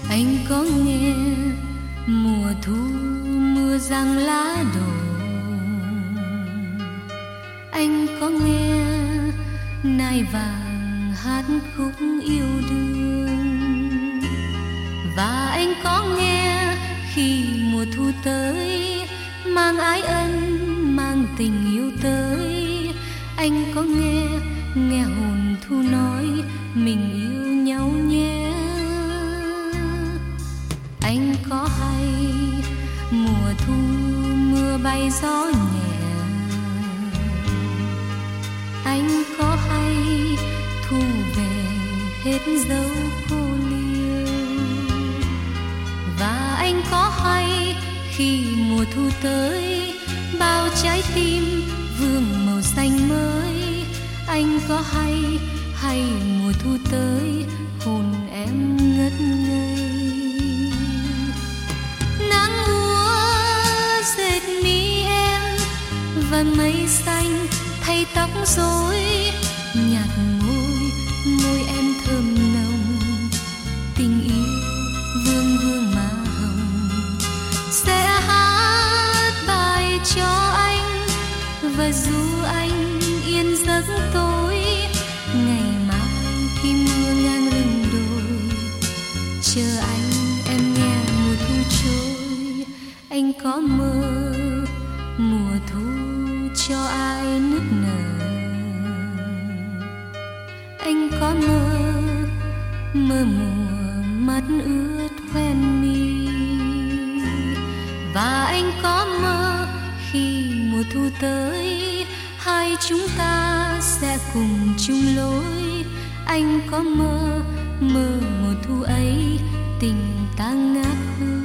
Anh có nghe mùa thu mưa giăng lá đổ, anh có nghe nai vàng hát khúc yêu đương, và anh có nghe khi mùa thu tới mang ái ân mang tình yêu tới. Anh có nghe hồn thu nói mình yêu nhau nhé. Anh có hay mùa thu mưa bay gió nhẹ, anh có hay thu về hết dấu khô liêu, và anh có hay khi mùa thu tới bao trái tim vương màu xanh mới. Anh có hay mùa thu tới hồn em ngất ngây. Nắng úa dệt mi em và mây xanh thay tóc rối, nhạt môi em thơm nồng, tình yêu vương vương má hồng. Sẽ hát bài cho anh và ru anh yên giấc tối, ngày mai khi mưa ngang rừng đồi chờ anh em nghe mùa thu trôi. Anh có mơ mùa thu cho ai nức nở, anh có mơ mùa mắt ướt quen mi, và anh có mơ khi mùa thu tới hai chúng ta sẽ cùng chung lối. Anh có mơ mùa thu ấy tình ta ngát hương.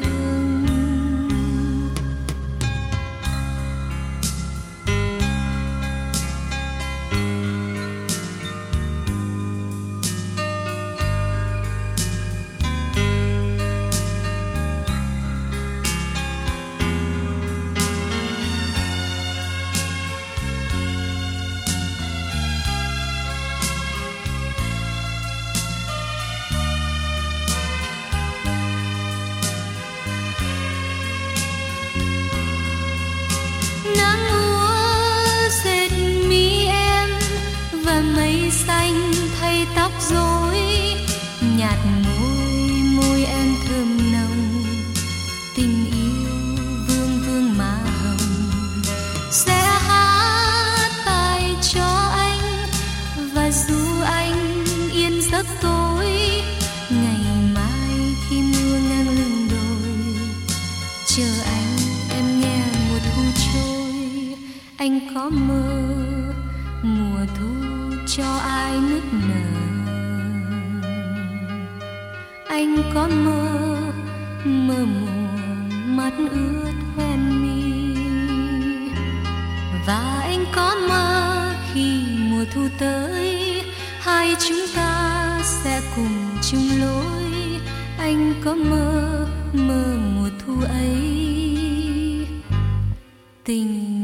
Nắng úa dệt mi em và mây xanh thay tóc rối, nhạt môi em thơm nồng, tình yêu vương vương má hồng. Sẽ hát bài cho anh và ru anh yên giấc tối, ngày mai khi mưa ngang lưng đồi chờ anh em nghe mùa thu trôi. Anh có mơ mùa thu cho ai nức nở, anh có mơ mùa mắt ướt quen mi, và anh có mơ khi mùa thu tới hai chúng ta sẽ cùng chung lối. Anh có mơ mùa thu ấy tình